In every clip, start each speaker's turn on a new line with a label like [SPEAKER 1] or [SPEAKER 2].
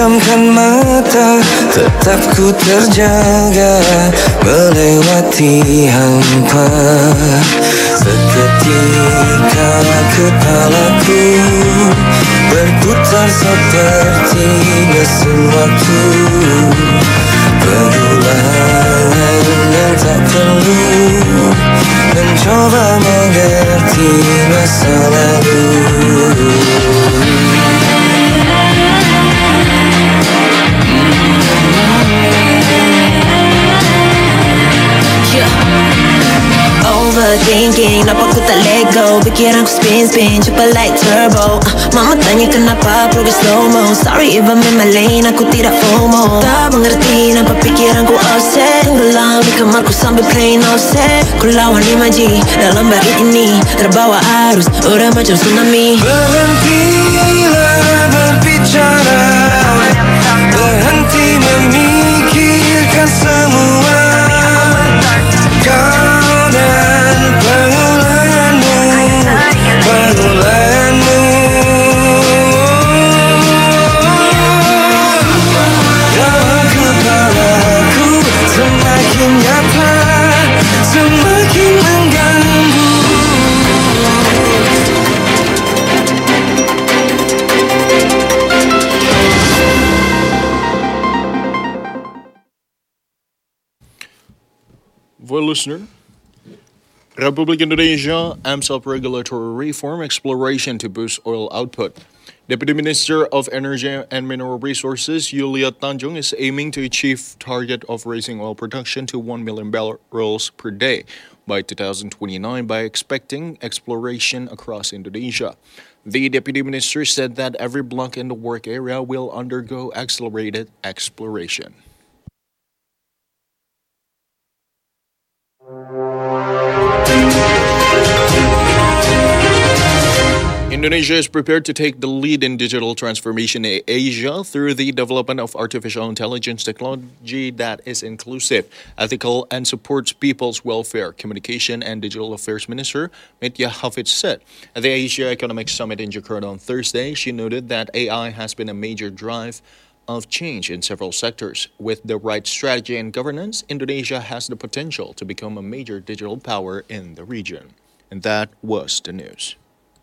[SPEAKER 1] Pejamkan mata, tetap ku terjaga melewati hampa. Seketika kepalaku berputar seperti mesin waktu. Pengulangan yang tak perlu mencoba mengerti masa lalu.
[SPEAKER 2] Overthinking, kenapa ku tak let go? Pikiranku spin, cepat like turbo. Mama tanya kenapa progress slow mo. Sorry if I'm in my lane, aku tidak FOMO. Tak mengerti kenapa pikiranku offset. Tenggelam di kamarku sambil play no set. Ku lawan imaji dalam bait ini, terbawa arus, udah macam tsunami.
[SPEAKER 1] Berhentilah berbicara, berhenti memikirkan semua. Kau dan pengulanganmu. Dalam kepalaku semakin nyata, semakin mengganggu.
[SPEAKER 3] For listener, Republik Indonesia amps up regulatory reform exploration to boost oil output. Deputy Minister of Energy and Mineral Resources Yulia Tanjung is aiming to achieve target of raising oil production to 1 million barrels per day by 2029 by expecting exploration across Indonesia. The Deputy Minister said that every block in the work area will undergo accelerated exploration. Indonesia is prepared to take the lead in digital transformation in Asia through the development of artificial intelligence technology that is inclusive, ethical, and supports people's welfare, Communication and Digital Affairs Minister Metia Hafidz said. At the Asia Economic Summit in Jakarta on Thursday, she noted that AI has been a major drive of change in several sectors. With the right strategy and governance, Indonesia has the potential to become a major digital power in the region. And that was the news.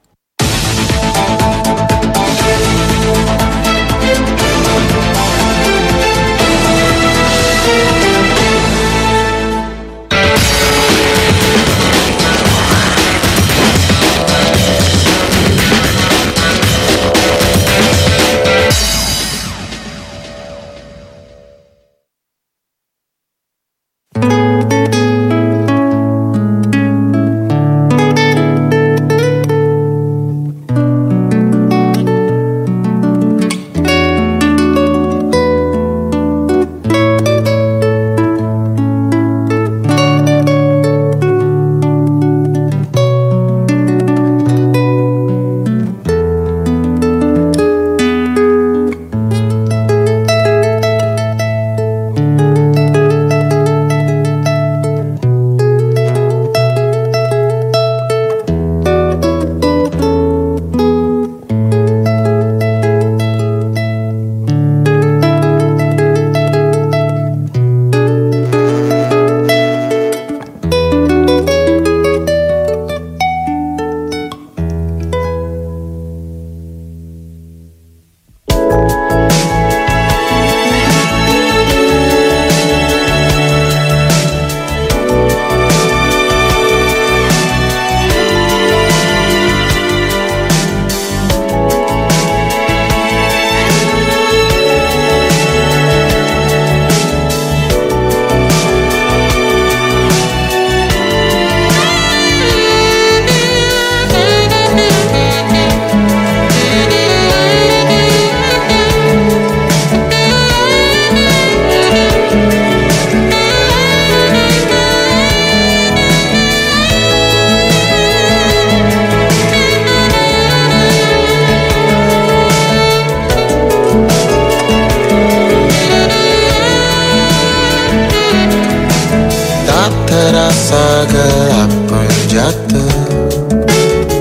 [SPEAKER 1] Terasa gelap pun jatuh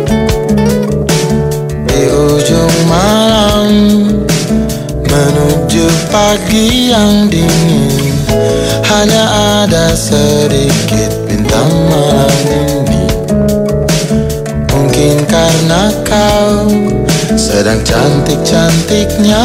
[SPEAKER 1] di ujung malam menuju pagi yang dingin, hanya ada sedikit bintang malam ini. Mungkin karena kau sedang cantik-cantiknya.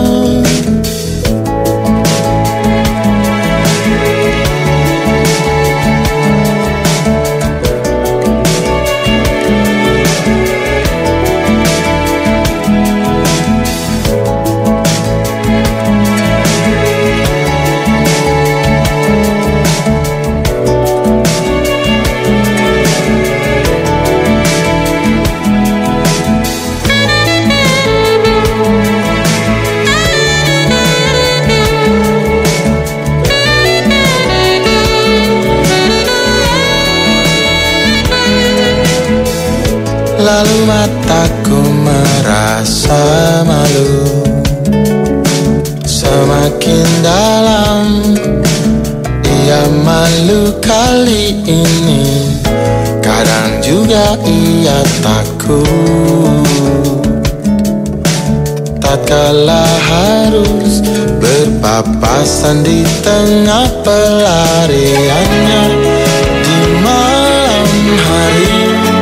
[SPEAKER 1] Lalu mataku merasa malu, semakin dalam ia malu kali ini. Kadang juga ia takut, tatkala harus berpapasan di tengah pelariannya di malam hari.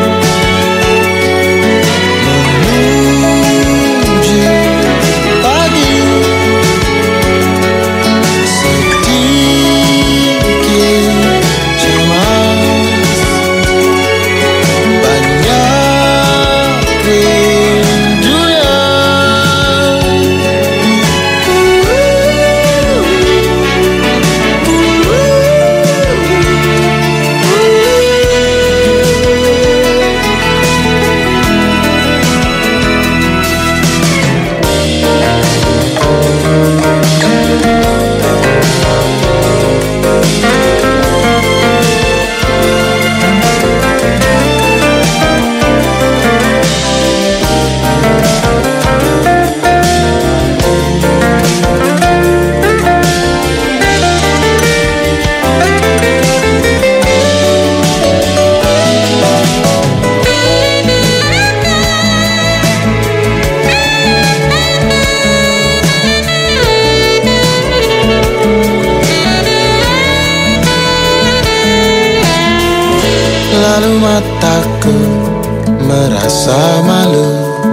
[SPEAKER 1] Lalu mataku merasa malu,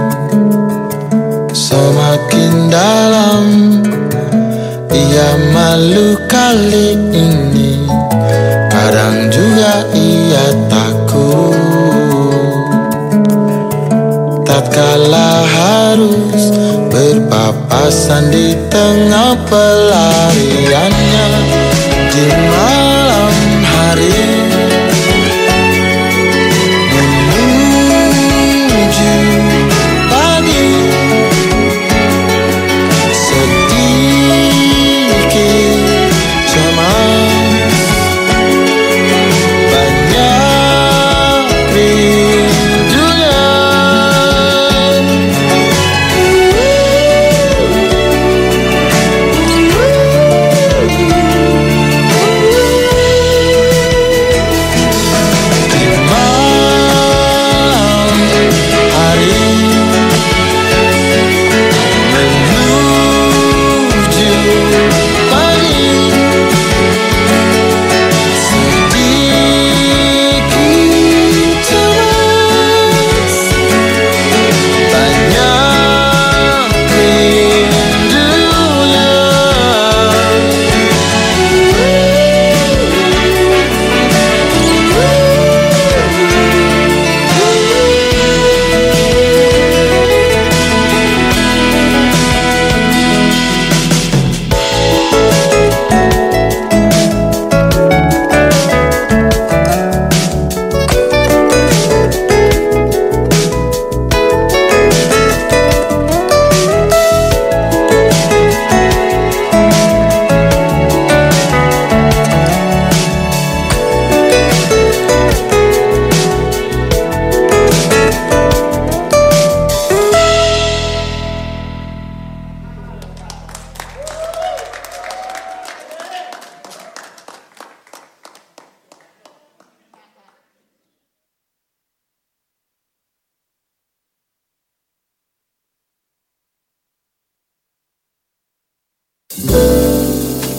[SPEAKER 1] semakin dalam ia malu kali ini. Kadang juga ia takut, tatkala harus berpapasan di tengah pelariannya di malam hari.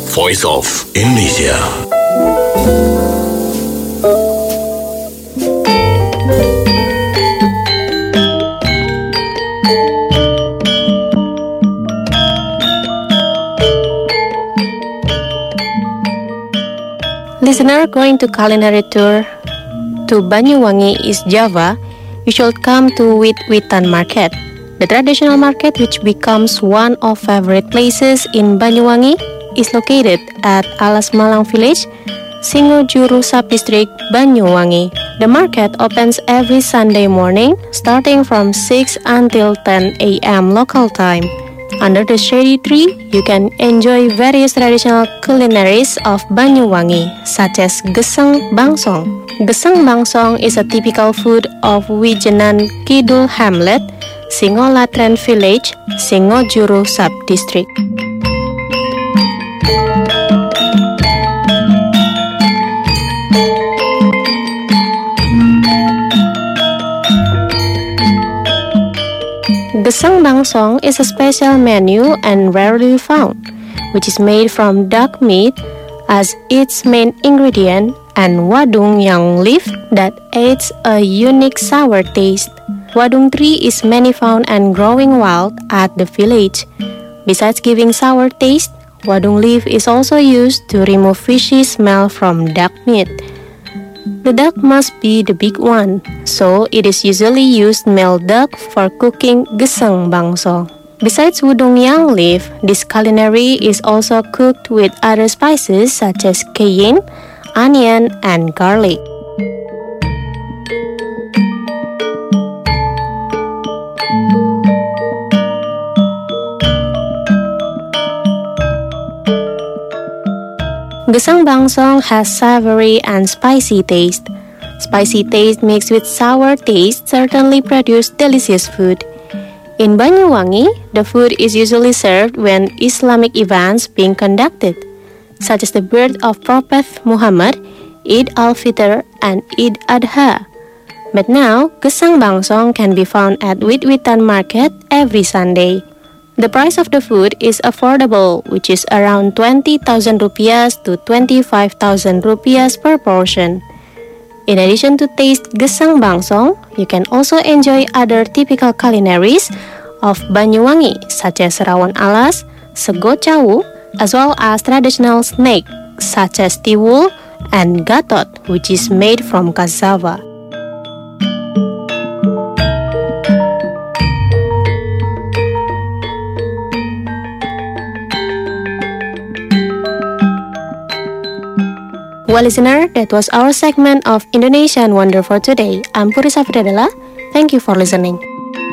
[SPEAKER 4] Voice of Indonesia.
[SPEAKER 5] Listener, going to culinary tour to Banyuwangi, East Java, you should come to Wit-Witan Market. The traditional market, which becomes one of favorite places in Banyuwangi, is located at Alas Malang Village, Singojuru Sub-District, Banyuwangi. The market opens every Sunday morning, starting from 6 until 10 a.m. local time. Under the shady tree, you can enjoy various traditional culinaries of Banyuwangi, such as Geseng Bangsong. Geseng Bangsong is a typical food of Wijenan Kidul Hamlet, Singolatren Village, Singojuru Sub-District. Geseng Bangsong is a special menu and rarely found, which is made from duck meat as its main ingredient and wadung yang leaf that adds a unique sour taste. Wadung tree is many found and growing wild at the village. Besides giving sour taste, wadung leaf is also used to remove fishy smell from duck meat. The duck must be the big one, so it is usually used male duck for cooking Geseng Bangsong. Besides wadung yang leaf, this culinary is also cooked with other spices such as cayenne, onion, and garlic. Geseng Bangsong has savory and spicy taste. Spicy taste mixed with sour taste certainly produce delicious food. In Banyuwangi, the food is usually served when Islamic events being conducted, such as the birth of Prophet Muhammad, Eid al-Fitr, and Eid Adha. But now, Geseng Bangsong can be found at Wit-Witan Market every Sunday. The price of the food is affordable, which is around 20,000 rupiah to 25,000 rupiah per portion. In addition to taste Geseng Bangsong, you can also enjoy other typical culinaries of Banyuwangi, such as rawon alas, sego cawu, as well as traditional snack such as tiwul and gatot, which is made from cassava. Well, listener, that was our segment of Indonesian Wonder for today. I'm Puri Safridadela. Thank you for listening.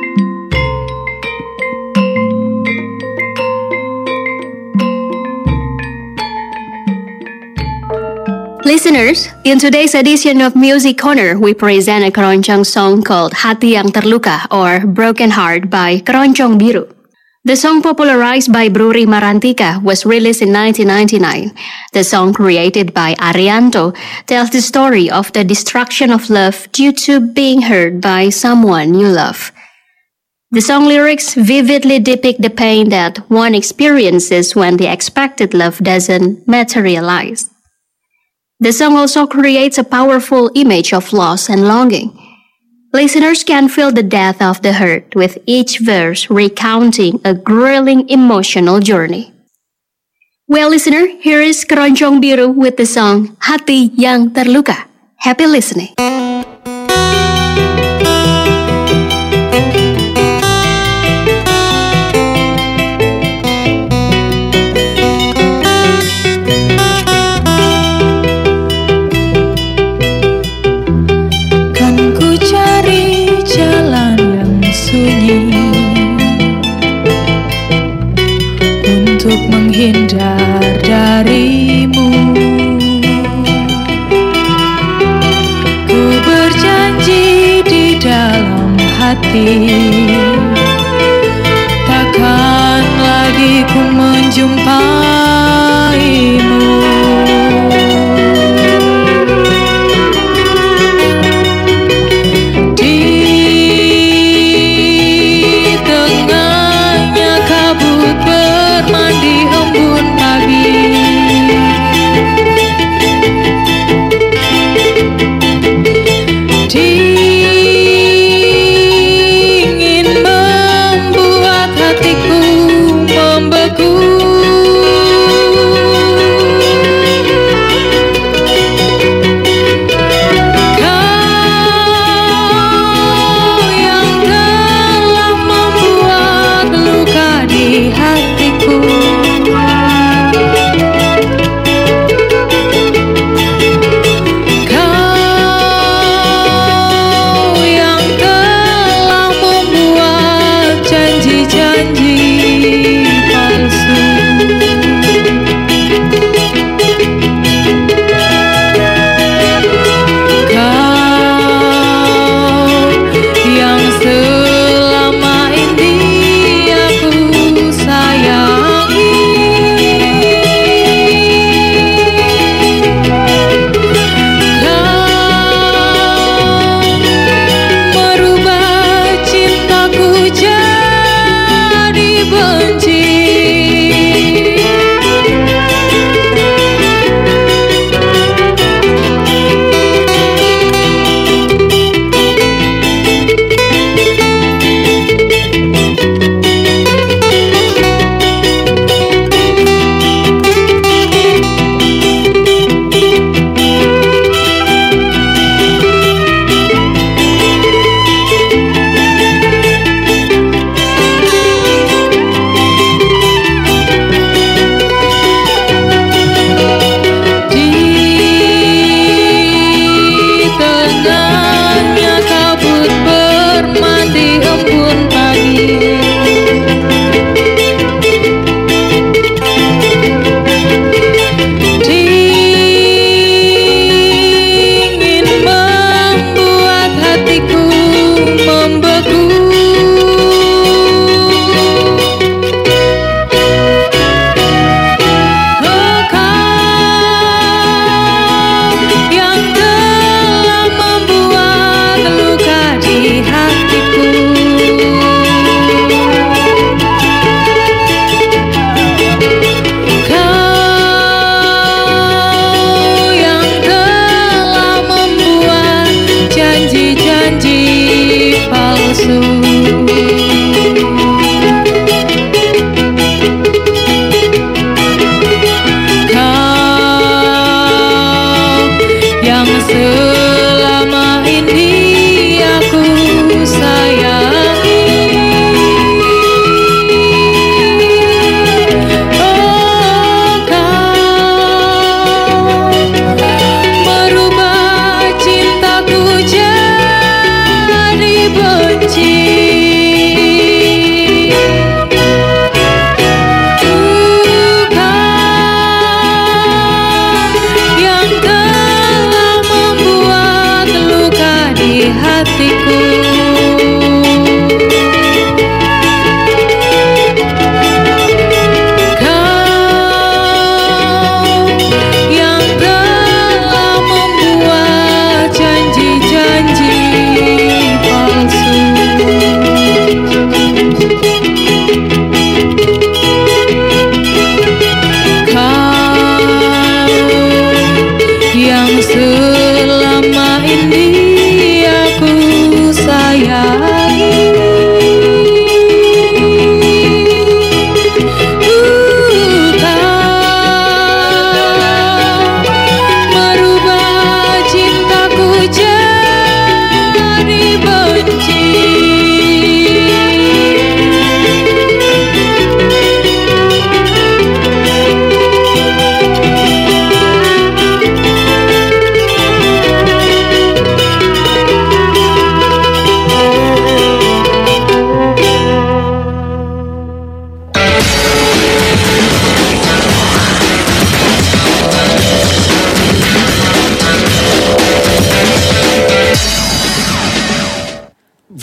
[SPEAKER 6] Listeners, in today's edition of Music Corner, we present a keroncong song called Hati Yang Terluka or Broken Heart by Keroncong Biru. The song, popularized by Bruri Marantika, was released in 1999. The song, created by Arianto, tells the story of the destruction of love due to being hurt by someone you love. The song lyrics vividly depict the pain that one experiences when the expected love doesn't materialize. The song also creates a powerful image of loss and longing. Listeners can feel the depth of the hurt with each verse recounting a grueling emotional journey. Well, listener, here is Keroncong Biru with the song Hati Yang Terluka. Happy listening.
[SPEAKER 7] Untuk menghindar darimu, ku berjanji di dalam hati, takkan lagi ku menjumpaimu. Di tengahnya kabut bermandi embun pagi,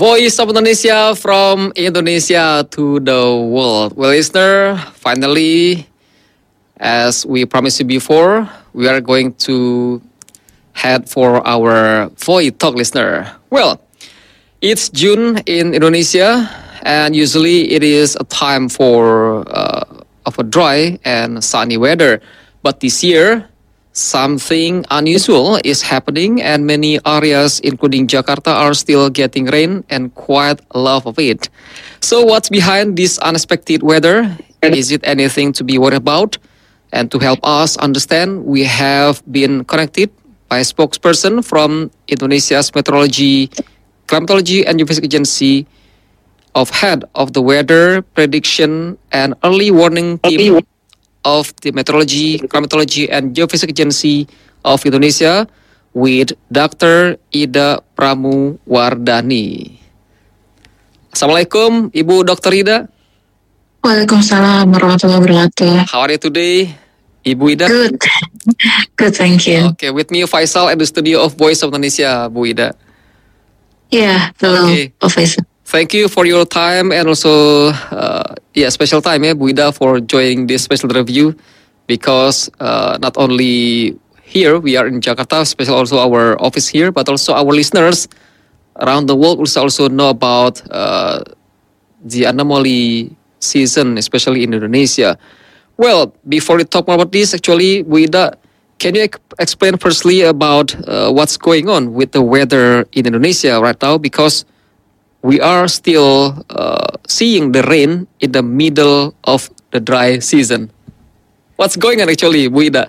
[SPEAKER 8] Voice of Indonesia from Indonesia to the world. Well, listener, finally, as we promised you before, we are going to head for our Voice Talk listener. Well, it's June in Indonesia, and usually it is a time for of a dry and sunny weather. But this year, something unusual is happening, and many areas, including Jakarta, are still getting rain and quite a lot of it. So, what's behind this unexpected weather? Is it anything to be worried about? And to help us understand, we have been connected by a spokesperson from Indonesia's Meteorology, Climatology and Geophysics Agency, of head of the weather prediction and early warning team of the Meteorology, Climatology and Geophysics Agency of Indonesia with Dr. Ida Pramuwardhani. Assalamualaikum, Ibu Dr. Ida.
[SPEAKER 9] Waalaikumsalam warahmatullahi wabarakatuh.
[SPEAKER 8] How are you today, Ibu Ida?
[SPEAKER 9] Good. Good, thank you.
[SPEAKER 8] Okay, with me Faisal at the studio of Voice of Indonesia, Bu Ida.
[SPEAKER 9] Yeah, hello,
[SPEAKER 8] Okay.
[SPEAKER 9] Professor.
[SPEAKER 8] Thank you for your time and also, special time, Bu Ida, for joining this special review because not only here we are in Jakarta, especially also our office here, but also our listeners around the world will also know about the anomaly season, especially in Indonesia. Well, before we talk more about this, actually, Bu Ida, can you explain firstly about what's going on with the weather in Indonesia right now? Because we are still seeing the rain in the middle of the dry season. What's going on actually, Bu Ida?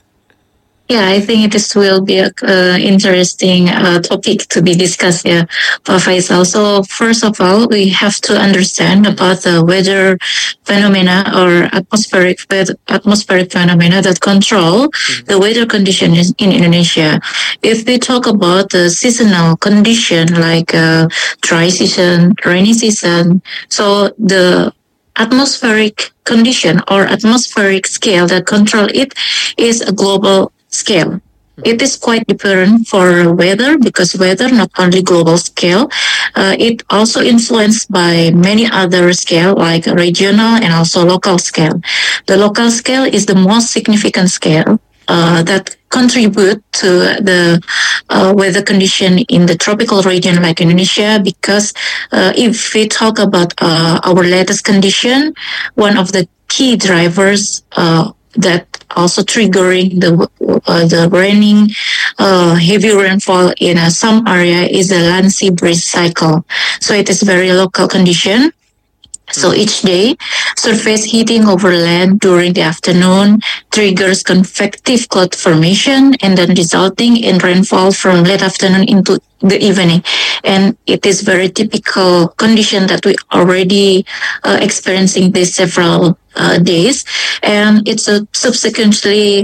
[SPEAKER 9] Yeah, I think this will be an interesting topic to be discussed here, Faisal. So first of all, we have to understand about the weather phenomena or atmospheric phenomena that control the weather conditions in Indonesia. If we talk about the seasonal condition like dry season, rainy season, so the atmospheric condition or atmospheric scale that control it is a global scale. It is quite different for weather because weather not only global scale, it also influenced by many other scale like regional and also local scale. The local scale is the most significant scale that contribute to the weather condition in the tropical region like Indonesia because if we talk about our latest condition, one of the key drivers that also triggering the raining, heavy rainfall in some area is the land sea breeze cycle. So it is very local condition. So each day, surface heating over land during the afternoon triggers convective cloud formation and then resulting in rainfall from late afternoon into the evening. And it is very typical condition that we already experiencing this several days. And it's subsequently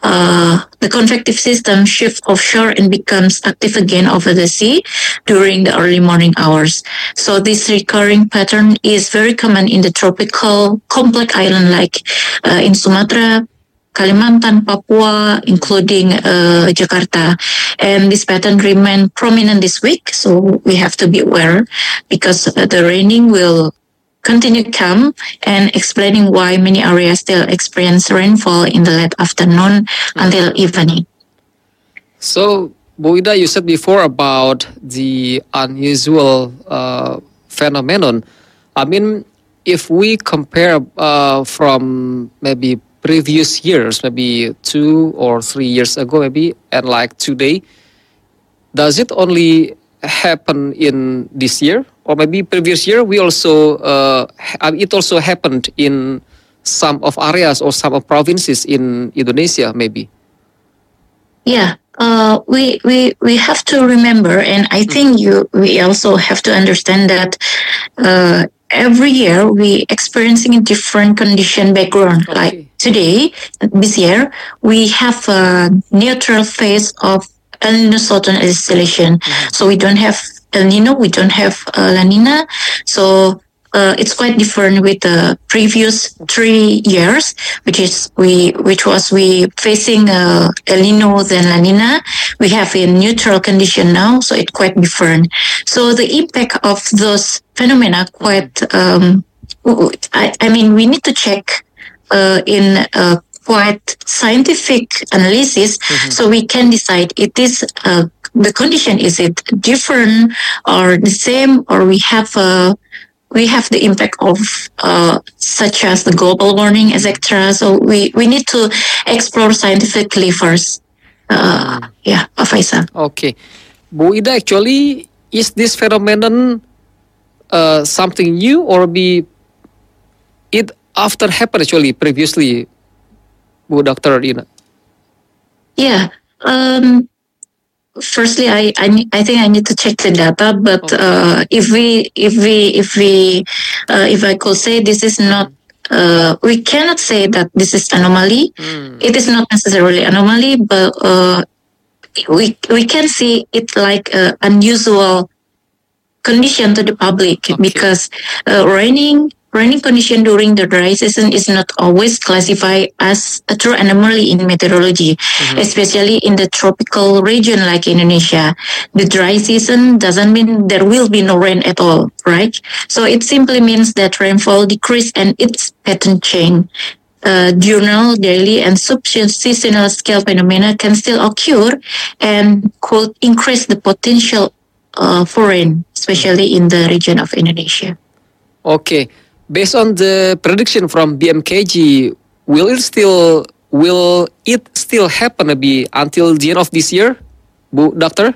[SPEAKER 9] the convective system shifts offshore and becomes active again over the sea during the early morning hours. So this recurring pattern is very common in the tropical complex island like in Sumatra, Kalimantan, Papua, including Jakarta. And this pattern remain prominent this week. So we have to be aware because the raining will continue to come and explaining why many areas still experience rainfall in the late afternoon until evening.
[SPEAKER 8] So, Bu Ida, you said before about the unusual phenomenon. I mean, if we compare from maybe previous years, maybe 2 or 3 years ago, maybe, and like today, does it only happen in this year? Or maybe previous year, we also it also happened in some of areas or some of provinces in Indonesia, maybe.
[SPEAKER 9] Yeah, we have to remember, and I think we also have to understand that every year we experiencing a different condition background.
[SPEAKER 8] Okay.
[SPEAKER 9] Like today, this year, we have a neutral phase of El Nino Southern Oscillation. So we don't have El Nino, we don't have La Nina. So it's quite different with the previous 3 years, which was we facing El Nino then La Nina. We have a neutral condition now, so it's quite different. So the impact of those phenomena quite. I mean, we need to check in quite scientific analysis, so we can decide it is the condition, is it different or the same, or we have the impact of such as the global warming, etc. So we need to explore scientifically first. Faisal.
[SPEAKER 8] Okay, Bu Ida, actually, is this phenomenon something new or be it after happened actually previously, Bu Dr. Ina?
[SPEAKER 9] Yeah. Firstly, I think I need to check the data, but if I could say this is not, we cannot say that this is anomaly. It is not necessarily anomaly, but we can see it like unusual condition to the public, because raining condition during the dry season is not always classified as a true anomaly in meteorology, especially in the tropical region like Indonesia. The dry season doesn't mean there will be no rain at all, right? So it simply means that rainfall decrease and its pattern change. Diurnal, daily, and sub-seasonal scale phenomena can still occur and could increase the potential for rain, especially in the region of Indonesia.
[SPEAKER 8] Okay. Based on the prediction from BMKG, will it still happen maybe until the end of this year, Bu Doctor?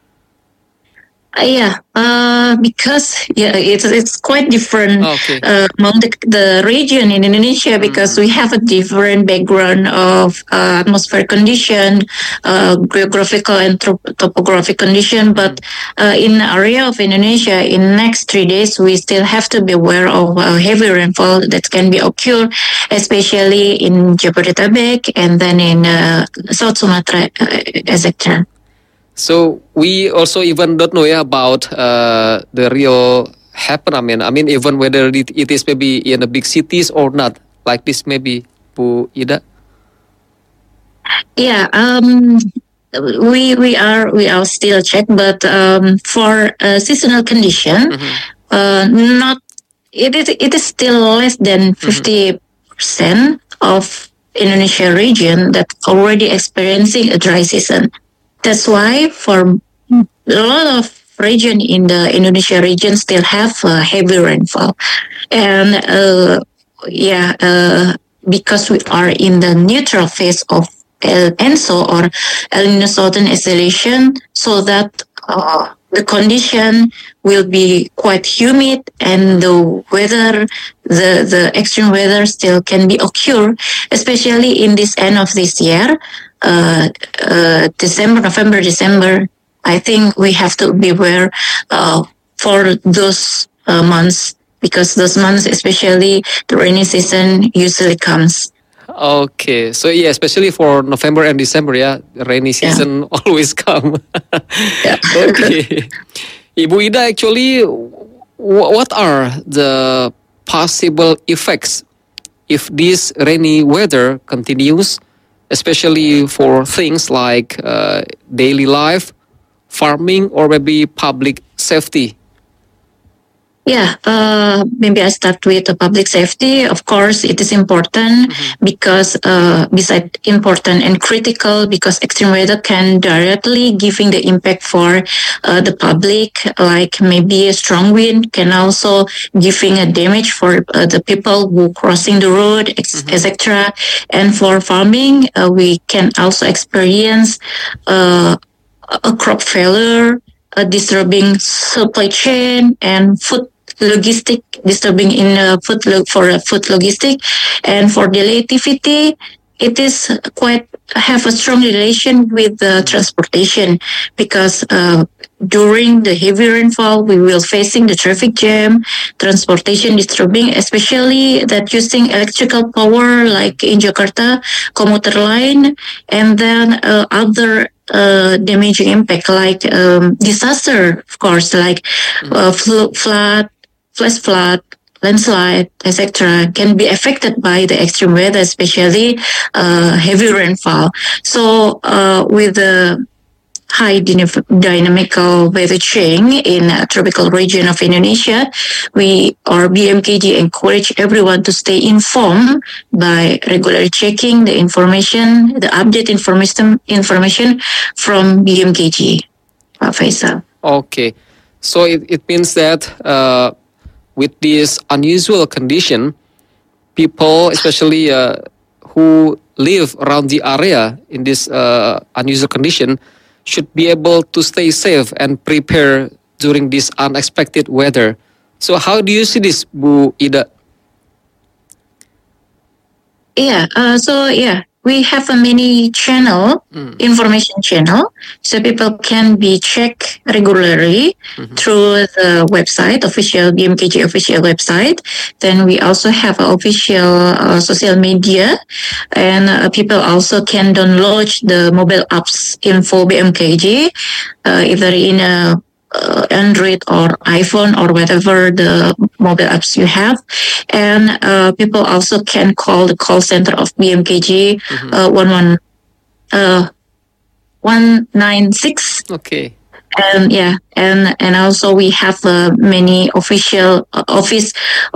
[SPEAKER 9] Because it's quite different among the region in Indonesia, because we have a different background of atmospheric condition, geographical and topographic condition. But in the area of Indonesia, in next 3 days, we still have to be aware of heavy rainfall that can be occur, especially in Jabodetabek and then in South Sumatra, etc.
[SPEAKER 8] So we also even don't know about the real happen. I mean, even whether it is maybe in the big cities or not, like this maybe, Bu Ida.
[SPEAKER 9] Yeah, we are still check, but for seasonal condition, not it is still less than 50% of Indonesia region that already experiencing a dry season. That's why for a lot of region in the Indonesia region still have heavy rainfall. And because we are in the neutral phase of El Enso or El Nino Southern Oscillation, so that the condition will be quite humid and the weather, the extreme weather still can be occur, especially in this end of this year. November, December, I think we have to be aware for those months, because those months, especially the rainy season, usually comes.
[SPEAKER 8] Okay, so yeah, especially for November and December, the rainy season always come. Okay, Ibu Ida, actually, what are the possible effects if this rainy weather continues? Especially for things like daily life, farming, or maybe public safety?
[SPEAKER 9] Yeah, maybe I start with the public safety. Of course, it is important because besides important and critical, because extreme weather can directly giving the impact for the public, like maybe a strong wind can also giving a damage for the people who crossing the road, etc. And for farming, we can also experience a crop failure, disturbing supply chain and food logistic, disturbing in food logistic, and for daily activity, it is quite have a strong relation with the transportation, because during the heavy rainfall we will facing the traffic jam, transportation disturbing, especially that using electrical power like in Jakarta, commuter line, and then other damaging impact like disaster, of course, like flash flood, landslide, etc., can be affected by the extreme weather, especially heavy rainfall. So with the high dynamical weather change in a tropical region of Indonesia, we or BMKG encourage everyone to stay informed by regularly checking the information, the update information from BMKG. Faisal.
[SPEAKER 8] Okay, so it means that with this unusual condition, people, especially who live around the area in this unusual condition, should be able to stay safe and prepare during this unexpected weather. So how do you see this, Bu Ida?
[SPEAKER 9] We have a many information channel, so people can be checked regularly through the website, official BMKG official website. Then we also have an official social media, and people also can download the mobile apps info BMKG, either in a Android or iPhone or whatever the mobile apps you have, and people also can call the call center of BMKG 196.
[SPEAKER 8] Okay.
[SPEAKER 9] And also we have many official office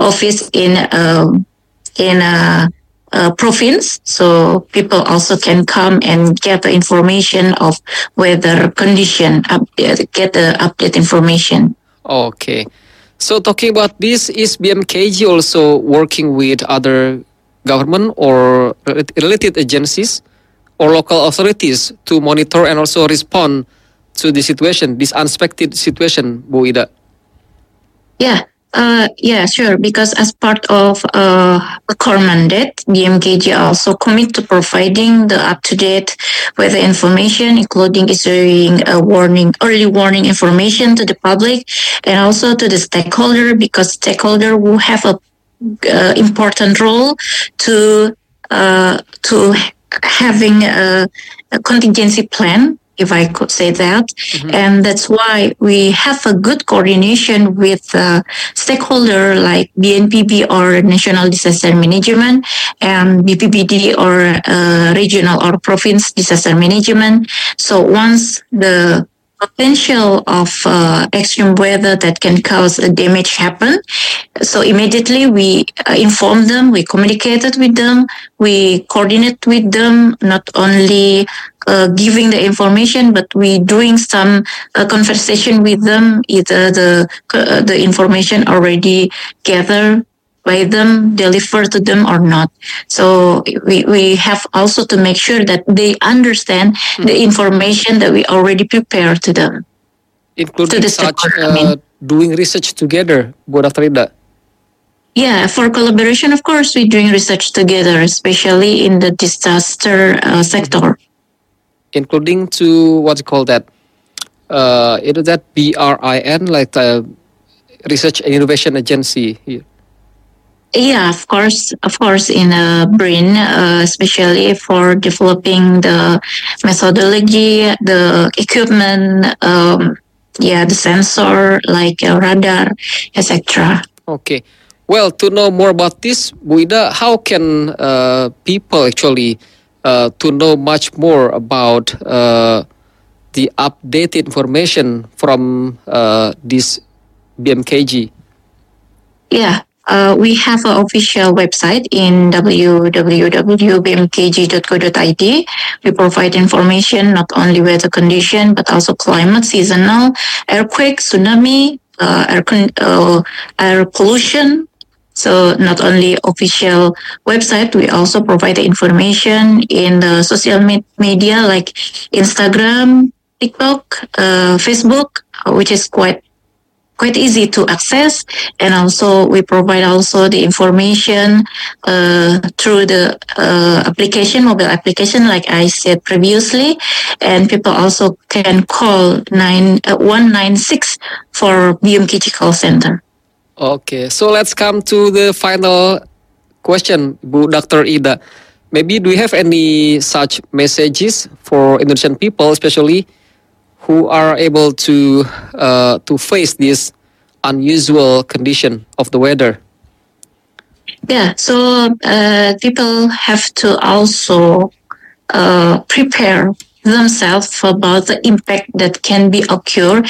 [SPEAKER 9] in province, so people also can come and get the information of weather condition, get the update information.
[SPEAKER 8] Okay, so talking about this, is BMKG also working with other government or related agencies or local authorities to monitor and also respond to the situation, this unexpected situation, Bu Ida?
[SPEAKER 9] Sure. Because as part of a core mandate, BMKG also commit to providing the up-to-date weather information, including issuing early warning information to the public and also to the stakeholder, because stakeholder will have a important role to having a contingency plan, if I could say that. And that's why we have a good coordination with stakeholder like BNPB or National Disaster Management and BPBD or regional or province disaster management. So once the potential of extreme weather that can cause a damage happen, so immediately we inform them, we communicated with them, we coordinate with them, not only giving the information, but we doing some conversation with them, either the information already gathered by them, deliver to them or not. So we have also to make sure that they understand the information that we already prepared to them.
[SPEAKER 8] Including such doing research together, Bu Dr. Ida?
[SPEAKER 9] Yeah, for collaboration, of course, we're doing research together, especially in the disaster sector.
[SPEAKER 8] Including to what you call that? Is that BRIN, like the Research and Innovation Agency here?
[SPEAKER 9] Yeah, of course, in BRIN, especially for developing the methodology, the equipment, the sensor, like radar, etc.
[SPEAKER 8] Okay. Well, to know more about this, Bu Ida, how can people actually to know much more about the updated information from this BMKG?
[SPEAKER 9] Yeah. We have an official website in www.bmkg.co.id. We provide information not only weather condition, but also climate, seasonal, earthquake, tsunami, air pollution. So not only official website, we also provide the information in the social media like Instagram, TikTok, Facebook, which is quite easy to access, and also we provide also the information through the mobile application, like I said previously, and people also can call 196 for BMKG call center.
[SPEAKER 8] Okay, so let's come to the final question, Bu Dr. Ida. Maybe do you have any such messages for Indonesian people, especially who are able to face this unusual condition of the weather?
[SPEAKER 9] Yeah, so people have to also prepare themselves about the impact that can be occur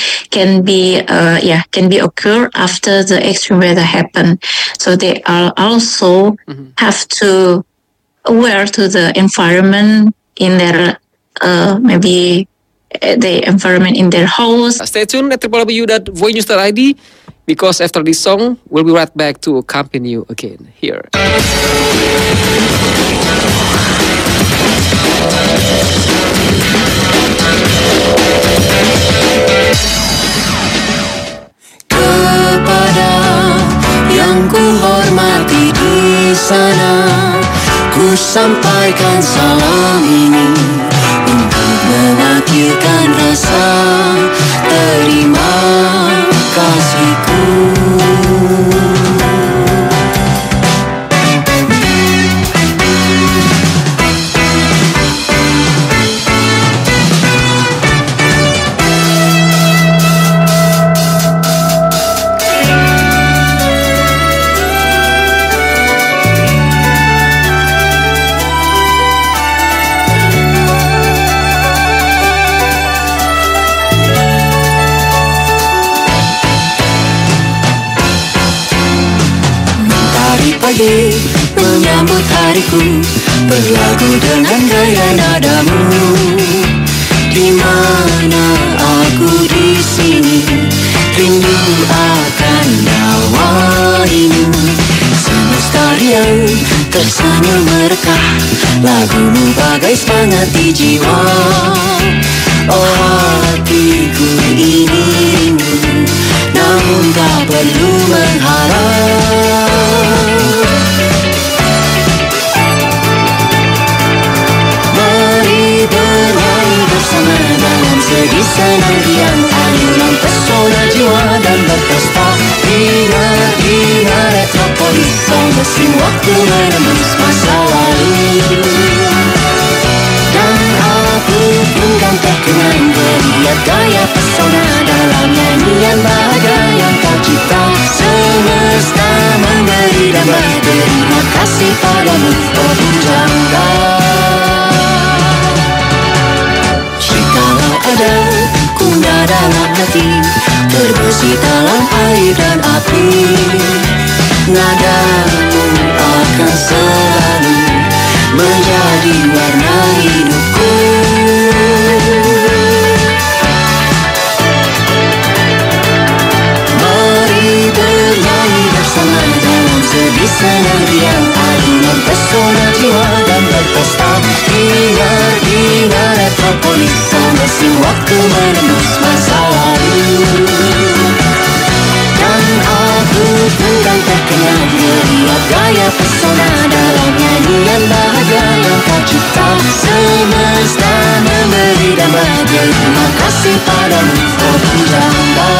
[SPEAKER 9] after the extreme weather happen. So they are also have to aware to the environment in their maybe the environment in their house.
[SPEAKER 8] Stay tuned at www.voinews.id because after this song, we'll be right back to accompany you again here.
[SPEAKER 1] Kepada yang ku hormati di sana, ku sampaikan salam ini untuk mewakilkan rasa terima kasihku. Pagi menyambut hariku, berlagu dengan gaya nadamu. Di mana aku di sini, rindu akan nyawaimu. Semesta riang tersenyum merekah, lagumu bagai semangat di jiwa. Oh hatiku ini rindu, namun tak perlu mengharap. Sedih senang riang, ayunan pesona jiwa dan berpesta. Ingat metropolis, mesin waktu menembus masa lalu. Dan aku pun kan terkenang melihat gaya pesona dalam nyanyian bahagia yang kau cipta. Semesta memberi dan berterima kasih padamu, oh pujangga. Ada kuda dalam hati, terbesit dalam air dan api. Nadamu akan selalu menjadi warna hidupku. Mari bernyanyi bersama dalam sedih senang riang, ayunan pesona jiwa dan berpesta. Ingat metropolis, mesin waktu menembus masa lalu. Dan aku pun kan terkenang melihat gaya pesona dalam nyanyian bahagia yang kau cipta. Semesta memberi dan berterima kasih padamu, oh pujangga.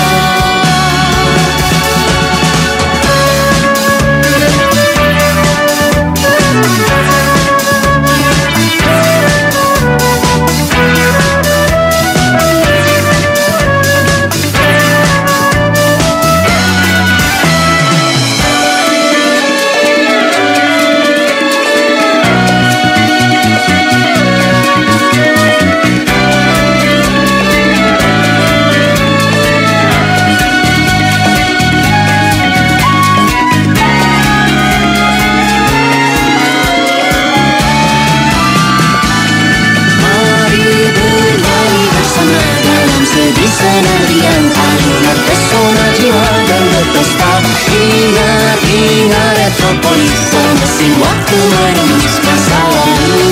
[SPEAKER 1] Senarian ayunan pesona jiwa dan berpesta. Ingat metropolis, mesin waktu menembus masa lalu.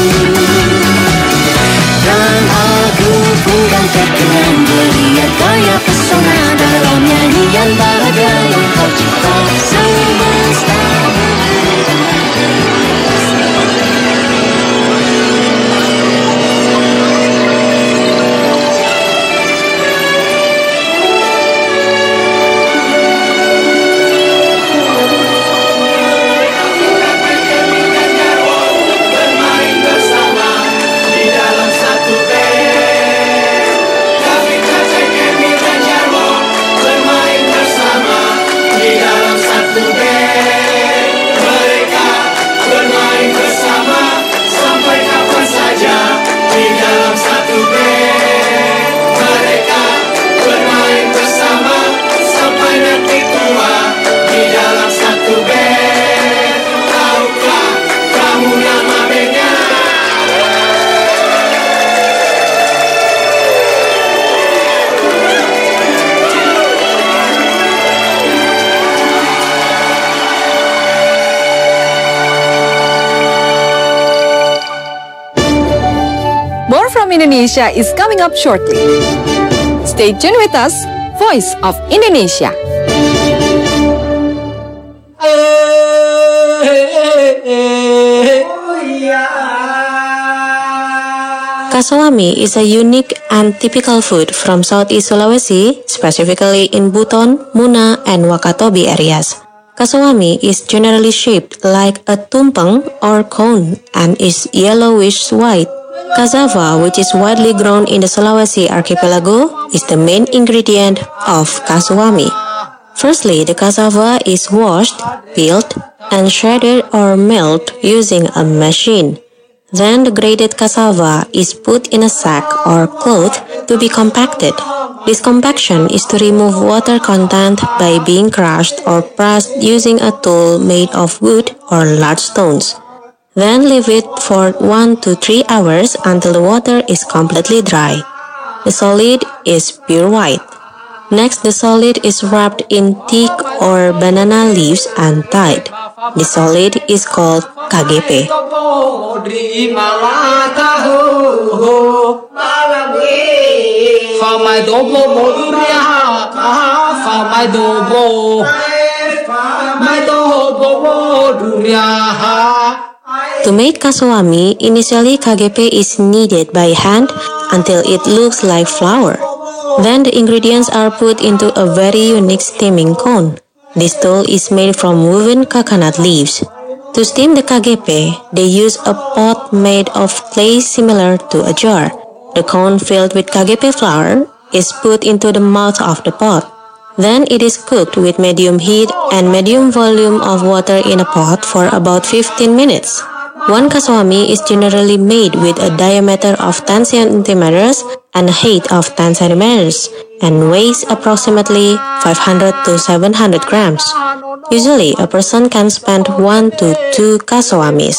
[SPEAKER 1] Dan aku pun kan terkenang melihat gaya pesona dalam nyanyian bahagia yang kau cipta. Semesta
[SPEAKER 10] Indonesia is coming up shortly. Stay tuned with us, Voice of Indonesia.
[SPEAKER 5] Kasawami is a unique and typical food from Southeast Sulawesi, specifically in Buton, Muna, and Wakatobi areas. Kasawami is generally shaped like a tumpeng or cone and is yellowish-white. Cassava, which is widely grown in the Sulawesi archipelago, is the main ingredient of kasawami. Firstly, the cassava is washed, peeled, and shredded or milled using a machine. Then the grated cassava is put in a sack or cloth to be compacted. This compaction is to remove water content by being crushed or pressed using a tool made of wood or large stones. Then leave it for 1 to 3 hours until the water is completely dry. The solid is pure white. Next, the solid is wrapped in teak or banana leaves and tied. The solid is called KGP. To make kasawami, initially KGP is kneaded by hand until it looks like flour. Then the ingredients are put into a very unique steaming cone. This tool is made from woven coconut leaves. To steam the KGP, they use a pot made of clay similar to a jar. The cone filled with KGP flour is put into the mouth of the pot. Then it is cooked with medium heat and medium volume of water in a pot for about 15 minutes. One kasawami is generally made with a diameter of 10 centimeters and a height of 10 centimeters and weighs approximately 500 to 700 grams. Usually, a person can spend 1 to 2 kasawamis.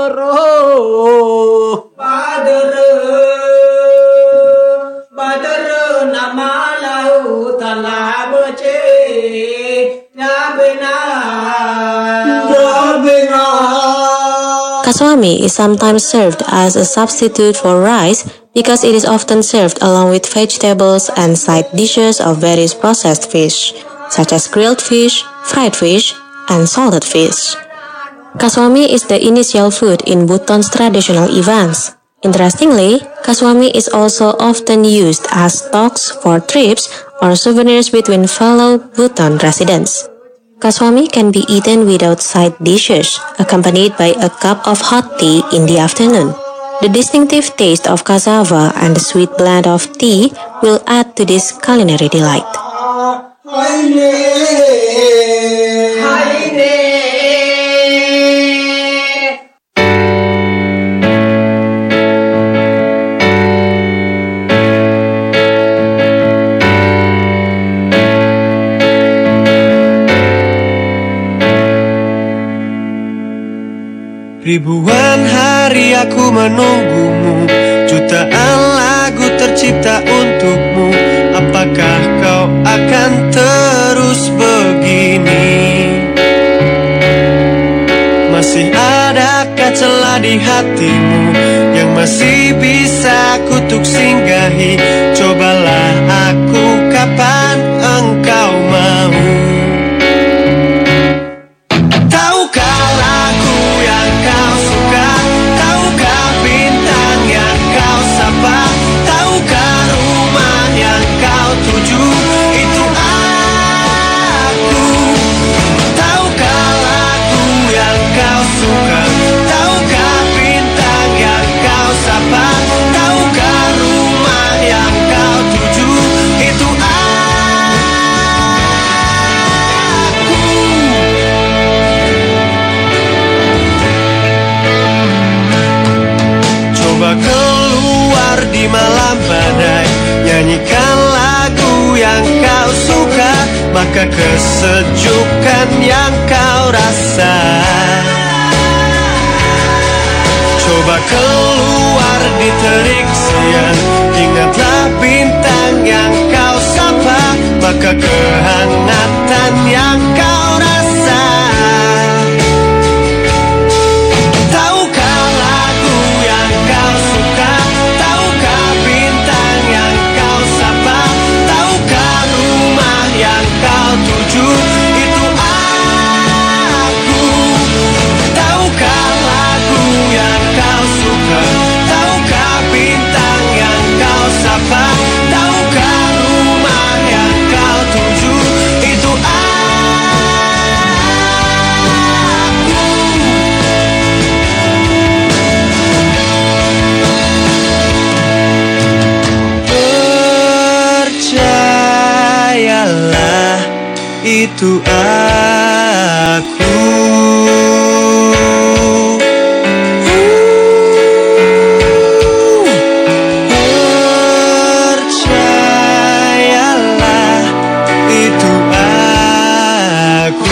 [SPEAKER 5] Kasawami is sometimes served as a substitute for rice because it is often served along with vegetables and side dishes of various processed fish, such as grilled fish, fried fish, and salted fish. Kasawami is the initial food in Buton's traditional events. Interestingly, kasawami is also often used as talks for trips or souvenirs between fellow Buton residents. Kasawami can be eaten without side dishes, accompanied by a cup of hot tea in the afternoon. The distinctive taste of cassava and the sweet blend of tea will add to this culinary delight.
[SPEAKER 11] Ribuan hari aku menunggumu, jutaan lagu tercipta untukmu. Apakah kau akan terus begini? Masih adakah celah di hatimu yang masih bisa kutuk singgahi? Cobalah aku kapan engkau mau. Tahukah lagu yang kau suka? Tahukah bintang yang kau sapa? Tahukah rumah yang kau tuju? Itu aku. Tahukah lagu yang kau suka? Tahukah bintang yang kau sapa? Tahukah rumah yang kau tuju? Itu aku. Coba keluar di malam badai, nyanyikan lagu yang kau suka, maka kesejukan yang kau rasa. Coba keluar di terik siang, ingatlah bintang yang kau sapa, maka kehangatan yang kau rasa. Tahukah lagu yang kau suka? Tahukah itu aku. Percayalah, itu aku.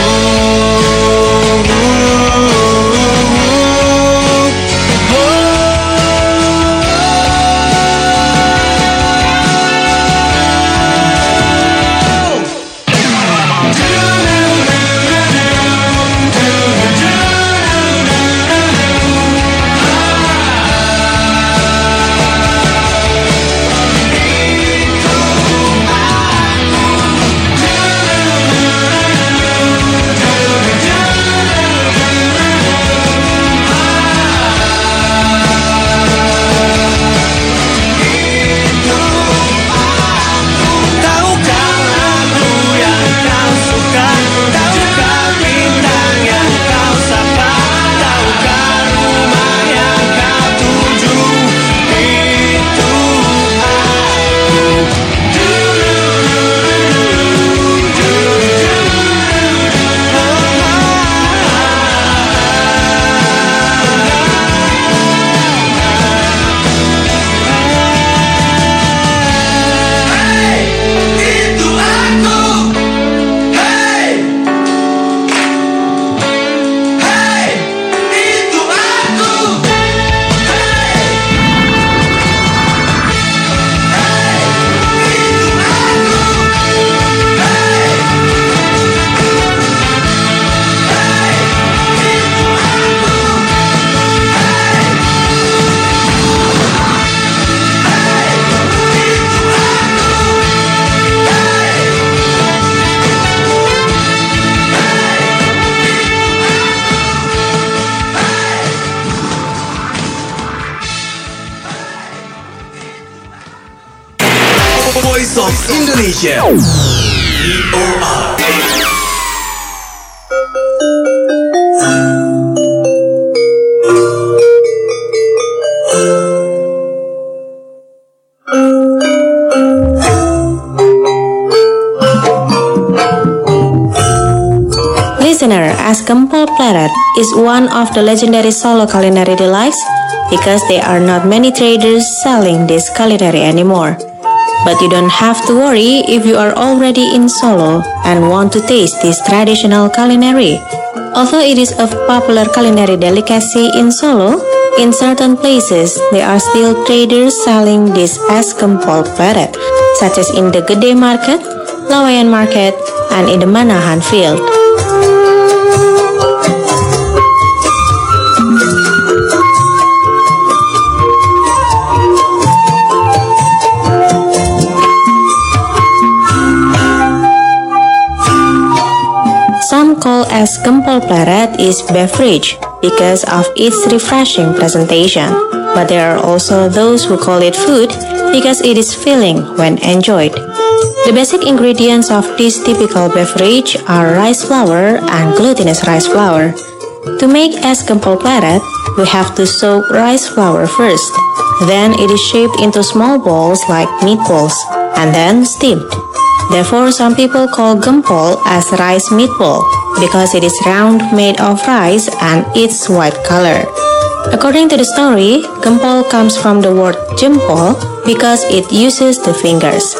[SPEAKER 4] Voice of Indonesia. VOA.
[SPEAKER 5] Listener, as Gempol Pleret is one of the legendary Solo culinary delights because there are not many traders selling this culinary anymore. But you don't have to worry if you are already in Solo and want to taste this traditional culinary. Although it is a popular culinary delicacy in Solo, in certain places there are still traders selling this as Gempol Pleret, such as in the Gede Market, Lawayan Market, and in the Manahan Field. Some call as Gempol Pleret is beverage because of its refreshing presentation, but there are also those who call it food because it is filling when enjoyed. The basic ingredients of this typical beverage are rice flour and glutinous rice flour. To make es Gempol Pleret, we have to soak rice flour first. Then it is shaped into small balls like meatballs and then steamed. Therefore, some people call gempol as rice meatball because it is round, made of rice, and its white color. According to the story, gempol comes from the word jempol because it uses the fingers.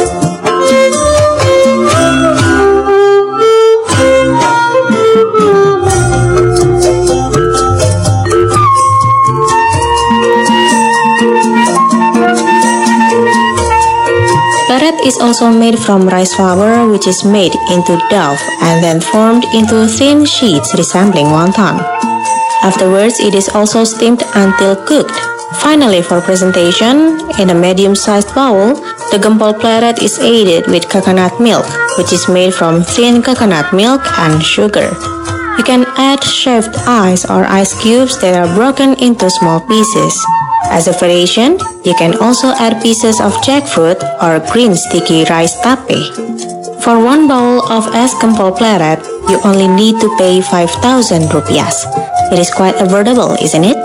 [SPEAKER 5] Pleret is also made from rice flour, which is made into dough and then formed into thin sheets resembling wonton. Afterwards, it is also steamed until cooked. Finally, for presentation, in a medium-sized bowl, the Gempol Pleret is aided with coconut milk, which is made from thin coconut milk and sugar. You can add shaved ice or ice cubes that are broken into small pieces. As a variation, you can also add pieces of jackfruit or green sticky rice tape. For one bowl of es Gempol Pleret, you only need to pay 5,000 rupiahs. It is quite affordable, isn't it?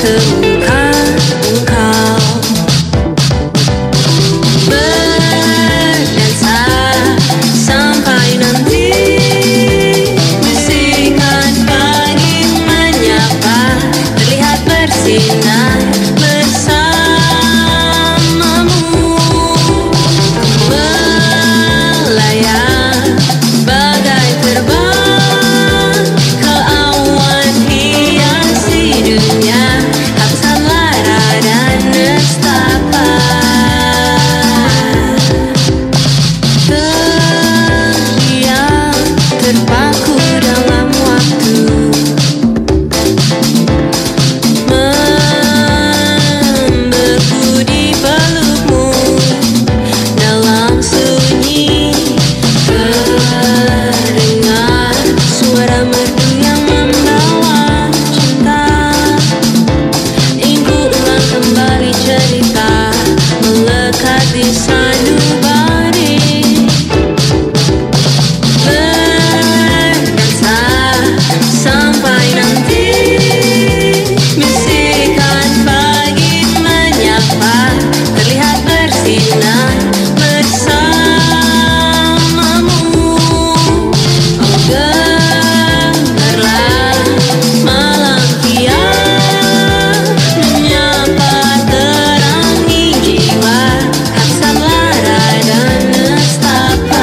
[SPEAKER 2] terluka engkau. Berdansa sampai nanti, bisikan pagi menyapa, terlihat bersinar bersamamu. Melayang bagai terbang ke awan hiasi dunia, habisan lara dan nestapa. Terdiam terpaku dalam waktu, membeku di pelukmu dalam sunyi. Terdengar suara merdu yang membawa cinta. Ingin ku ulang kembali cerita, melekat di sanubari. Berdansa sampai nanti, bisikan pagi menyapa, terlihat bersinar bersamamu. Oh gemerlah malam kian, menyapa terangi jiwa, habisan lara dan nestapa.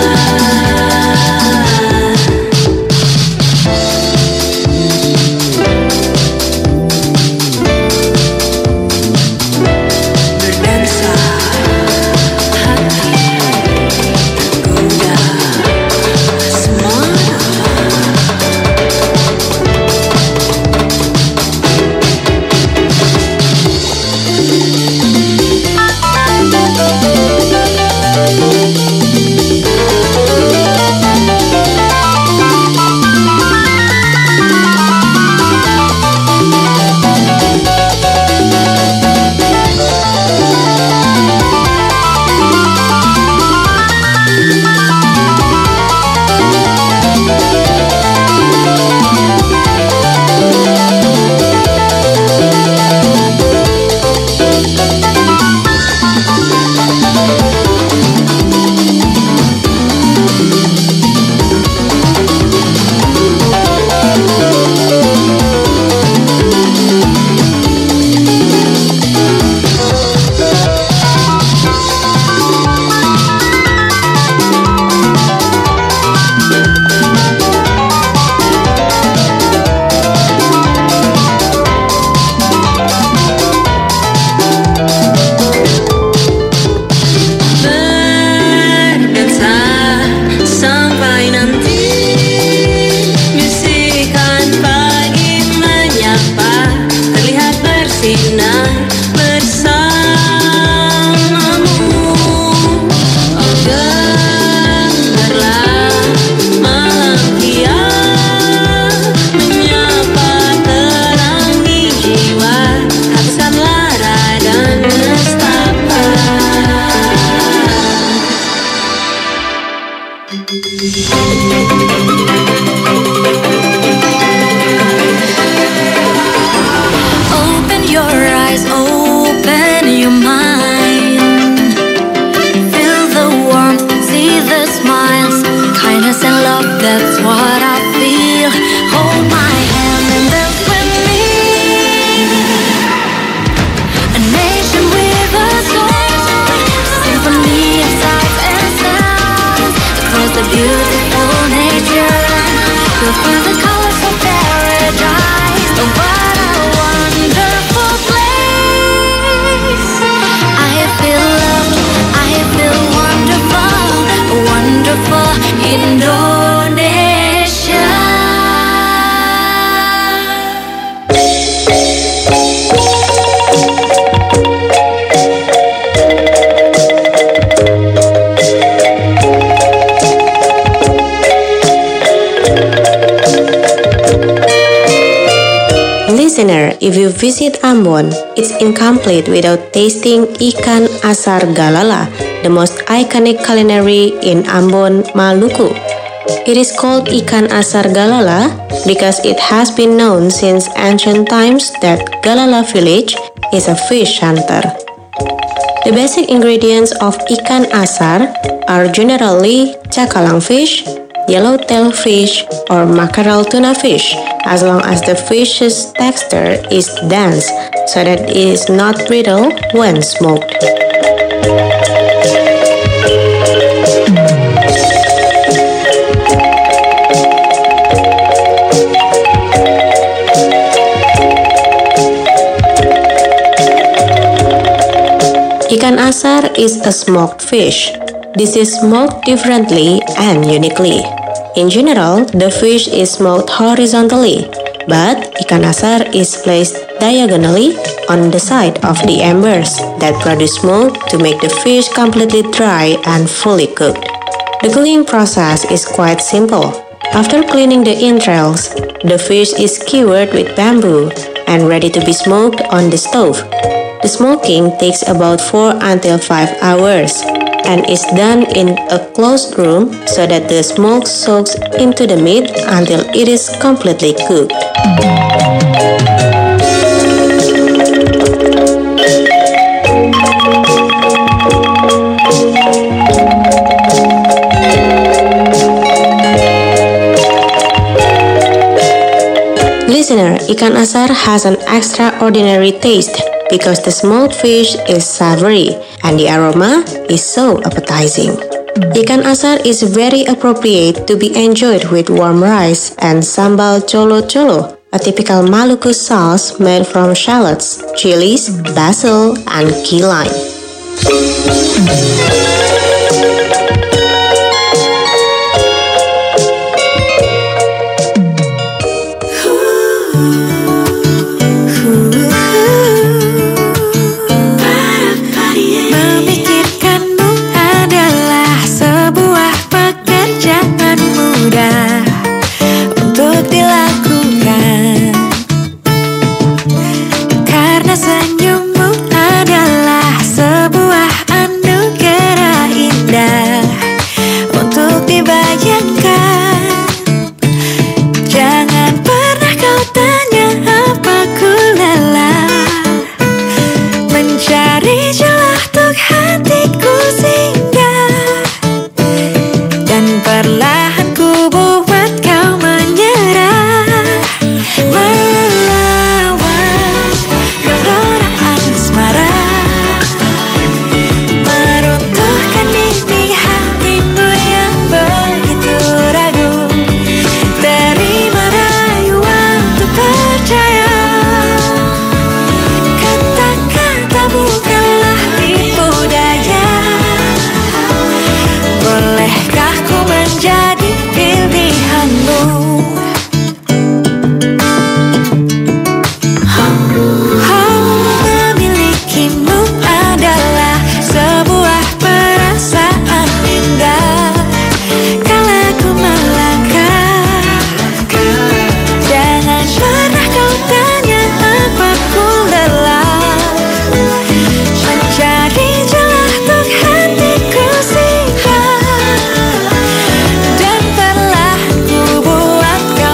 [SPEAKER 2] Berdansa hati tergoda semana. Berdansa sampai nanti, bisikan pagi menyapa, terlihat bersinar bersamamu. Oh gemerlah malam kian, menyapa terangi jiwa, habisan lara dan nestapa. Open your eyes, open your mind. Feel the warmth, see the smiles, kindness and love, that's what I feel. Hold my hand and dance with me. A nation with a soul, symphony of sights and sounds, across the beautiful nature. Go through the colors of paradise. Oh, what a wonderful place. I feel loved, I feel wonderful, wonderful Indonesia.
[SPEAKER 5] Listener, if you visit Ambon, it's incomplete without tasting ikan asar galala, the most iconic culinary in Ambon, Maluku. It is called ikan asar Galala because it has been known since ancient times that Galala village is a fish hunter. The basic ingredients of ikan asar are generally cakalang fish, yellowtail fish, or mackerel tuna fish, as long as the fish's texture is dense so that it is not brittle when smoked. Ikan asar is a smoked fish. This is smoked differently and uniquely. In general, the fish is smoked horizontally, but ikan asar is placed diagonally on the side of the embers that produce smoke to make the fish completely dry and fully cooked. The cooking process is quite simple. After cleaning the entrails, the fish is skewered with bamboo and ready to be smoked on the stove. The smoking takes about 4 until 5 hours and is done in a closed room so that the smoke soaks into the meat until it is completely cooked. Listener, ikan asar has an extraordinary taste because the smoked fish is savory and the aroma is so appetizing. Ikan asar is very appropriate to be enjoyed with warm rice and sambal colo-colo, a typical Maluku sauce made from shallots, chilies, basil, and key lime.